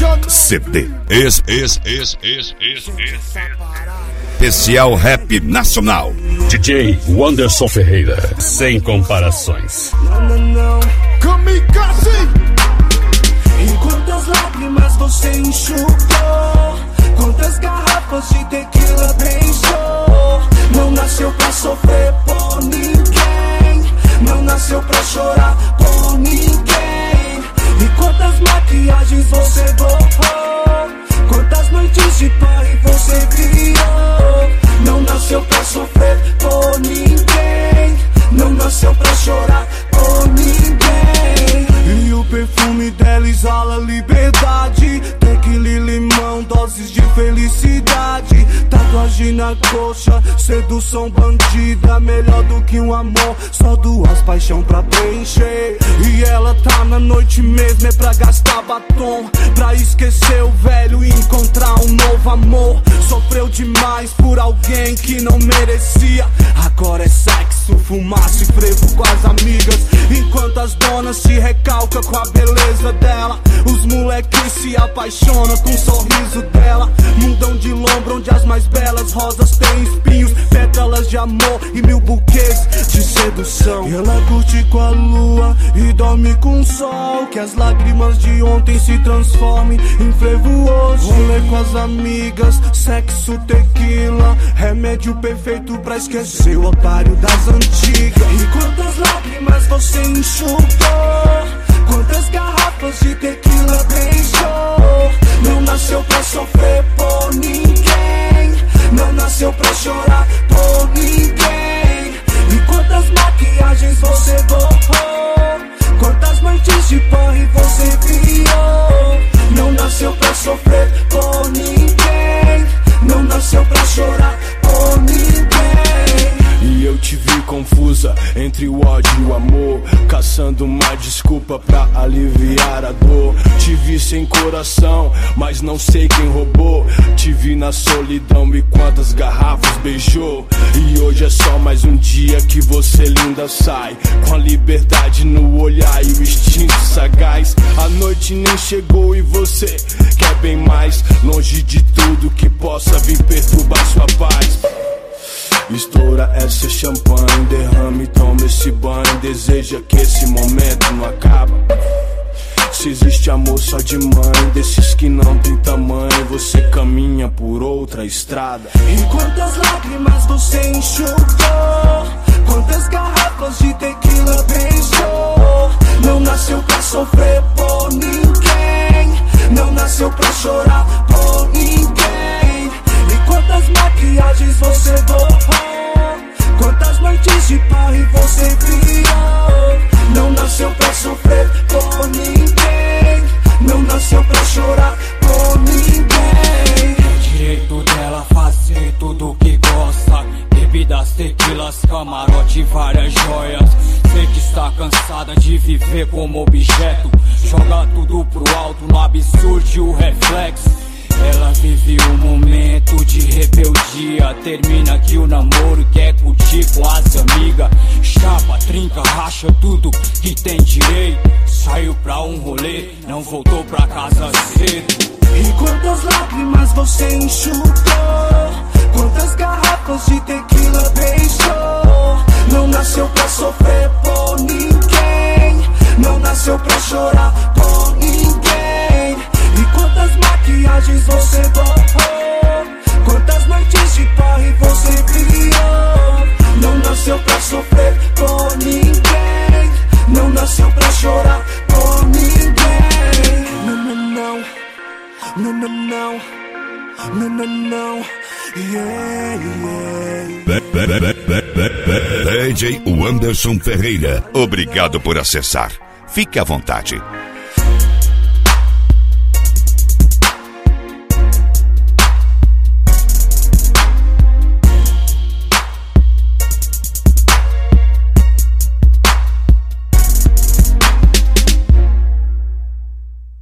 CD. Especial Rap Nacional. DJ Wanderson Ferreira, sem comparações. Kamikaze! E quantas lágrimas você enxugou? Quantas garrafas de tequila beijou? Não nasceu pra sofrer por ninguém, não nasceu pra chorar por ninguém. E quantas maquiagens você borrou? Quantas noites de party você criou? Não nasceu pra sofrer por ninguém, não nasceu pra chorar por ninguém. E o perfume dela exala liberdade, tequila e limão, doses de felicidade. Tatuagem na coxa, sedução bandida, melhor do que um amor, só duas paixão pra preencher. E ela tá na noite mesmo, é pra gastar batom, pra esquecer o velho e encontrar um novo amor. Sofreu demais por alguém que não merecia, agora é sexo, fumaça e frevo com as amigas. Enquanto as donas se recalcam com a beleza dela, os moleques se apaixonam com o sorriso dela. Mundão de lombra onde as mais belas rosas têm espinhos, pétalas de amor e mil buquês de sedução. E ela curte com a lua e dorme com o sol, que as lágrimas de ontem se transformem em frevo hoje. Rolê com as amigas, sexo, tequila, remédio perfeito pra esquecer o otário das antigas. E quantas lágrimas você enxugou? Quantas garrafas de tequila beijou? Não nasceu pra sofrer por ninguém, não nasceu pra chorar por ninguém. E quantas maquiagens você borrou? Quantas noites de party você criou? Não nasceu pra sofrer por ninguém, não nasceu pra chorar por ninguém. E eu te vi confusa entre o ódio e o amor, caçando uma desculpa pra aliviar a dor. Te vi sem coração, mas não sei quem roubou. Te vi na solidão e quantas garrafas beijou. E hoje é só mais um dia que você linda sai, com a liberdade no olhar e o instinto sagaz. A noite nem chegou e você quer bem mais, longe de tudo que possa vir perturbar sua paz. Estoura essa champanhe, derrame, toma esse banho, deseja que esse momento não acaba. Se existe amor só de mãe, desses que não tem tamanho, você caminha por outra estrada. E quantas lágrimas você enxugou? Quantas garrafas de tequila beijou? Não nasceu pra sofrer por ninguém, não nasceu pra chorar por ninguém. E quantas maquiagens você borrou? Quantas noites de party você criou? Não nasceu pra sofrer por ninguém, não nasceu pra chorar por ninguém. É direito dela fazer tudo que gosta, bebidas, tequilas, camarote, várias joias. Sei que está cansada de viver como objeto, joga tudo pro alto, no absurdo e o reflexo. Ela vive um momento de rebeldia, termina aqui o namoro, quer curtir com as amigas. Chapa, trinca, racha tudo que tem direito. Saiu pra um rolê, não voltou pra casa cedo. E quantas lágrimas você enxugou? Quantas garrafas de tequila beijou? Não nasceu pra sofrer por ninguém, não nasceu pra chorar por ninguém. E quantas maquiagens você borrou? Quantas noites de party você criou? Não nasceu pra sofrer por ninguém, não nasceu pra chorar por ninguém. Não, não, não, não, não, não, não, não, não. Yeah, yeah. DJ Wanderson Ferreira, obrigado por acessar. Fique à vontade.